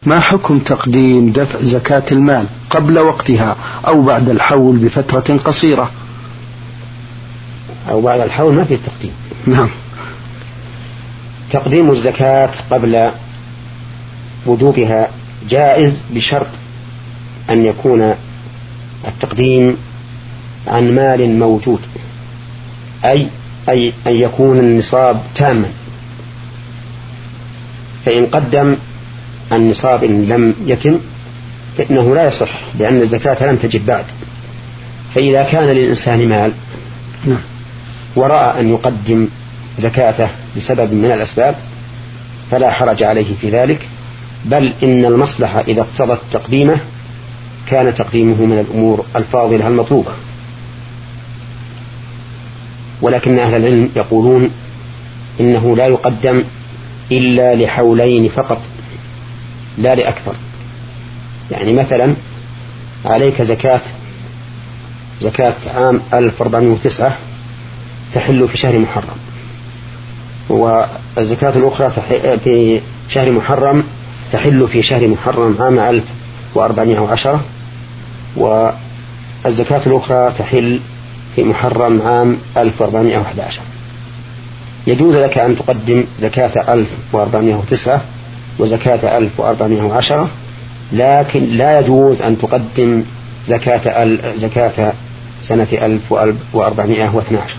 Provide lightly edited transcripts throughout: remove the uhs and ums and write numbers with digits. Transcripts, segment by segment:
ما حكم تقديم دفع زكاة المال قبل وقتها أو بعد الحول بفترة قصيرة؟ أو بعد الحول ما في تقديم. نعم. تقديم الزكاة قبل وجوبها جائز بشرط أن يكون التقديم عن مال موجود، أي أن يكون النصاب تاما. فإن قدم النصاب إن لم يتم فإنه لا يصح، لأن الزكاة لم تجب بعد. فإذا كان للإنسان مال ورأى أن يقدم زكاته بسبب من الأسباب فلا حرج عليه في ذلك، بل إن المصلحة إذا اقتضت تقديمه كان تقديمه من الأمور الفاضلة المطلوبة. ولكن أهل العلم يقولون إنه لا يقدم إلا لحولين فقط لا لأكثر. يعني مثلا عليك زكاة عام 1409 تحل في شهر محرم، والزكاة الأخرى في شهر محرم تحل في شهر محرم عام 1410، والزكاة الأخرى تحل في محرم عام 1411. يجوز لك أن تقدم زكاة 1409 وزكاة 1410، لكن لا يجوز أن تقدم زكاة سنة 1412،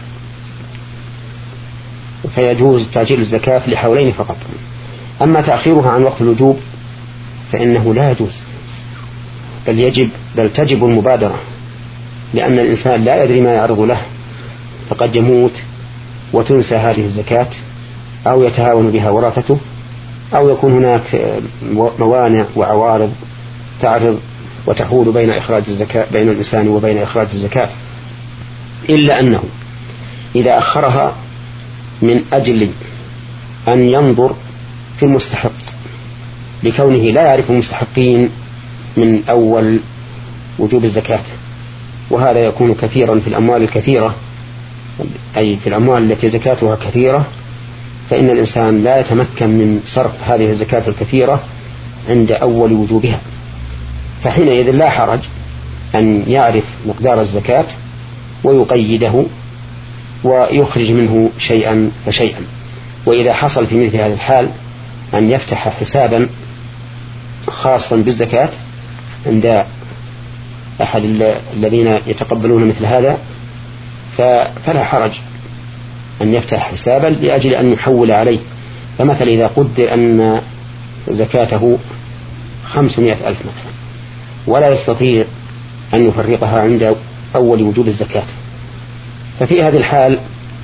فيجوز تأجيل الزكاة لحولين فقط. أما تأخيرها عن وقت الوجوب فإنه لا يجوز، بل تجب المبادرة، لأن الإنسان لا يدري ما يعرض له، فقد يموت وتنسى هذه الزكاة، أو يتهاون بها ورثته، أو يكون هناك موانع وعوارض تعرض وتحول بين الإنسان وبين إخراج الزكاة. إلا أنه إذا أخرها من أجل أن ينظر في المستحق لكونه لا يعرف المستحقين من أول وجوب الزكاة، وهذا يكون كثيرا في الأموال الكثيرة، أي في الأموال التي زكاتها كثيرة، فإن الإنسان لا يتمكن من صرف هذه الزكاة الكثيرة عند أول وجوبها، فحينئذ لا حرج أن يعرف مقدار الزكاة ويقيده ويخرج منه شيئا فشيئا. وإذا حصل في مثل هذا الحال أن يفتح حسابا خاصا بالزكاة عند أحد الذين يتقبلون مثل هذا فلا حرج أن يفتح حسابا لأجل أن يحول عليه. فمثلا إذا قدر أن زكاته 500,000 مثلا ولا يستطيع أن يفرقها عند أول وجوب الزكاة، ففي هذه الحال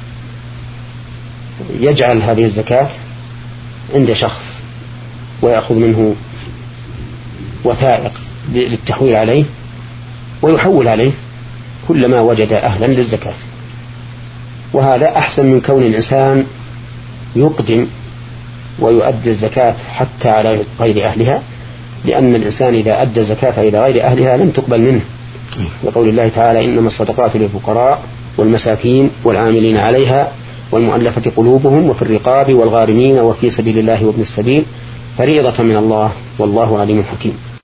يجعل هذه الزكاة عند شخص ويأخذ منه وثائق للتحويل عليه ويحول عليه كلما وجد أهلا للزكاة. وهذا أحسن من كون الإنسان يقدم ويؤدي الزكاة حتى على غير أهلها، لأن الإنسان إذا أدى الزكاة إلى غير أهلها لم تقبل منه، وقول الله تعالى إنما الصدقات للفقراء والمساكين والعاملين عليها والمؤلفة قلوبهم وفي الرقاب والغارمين وفي سبيل الله وابن السبيل فريضة من الله والله عليم حكيم.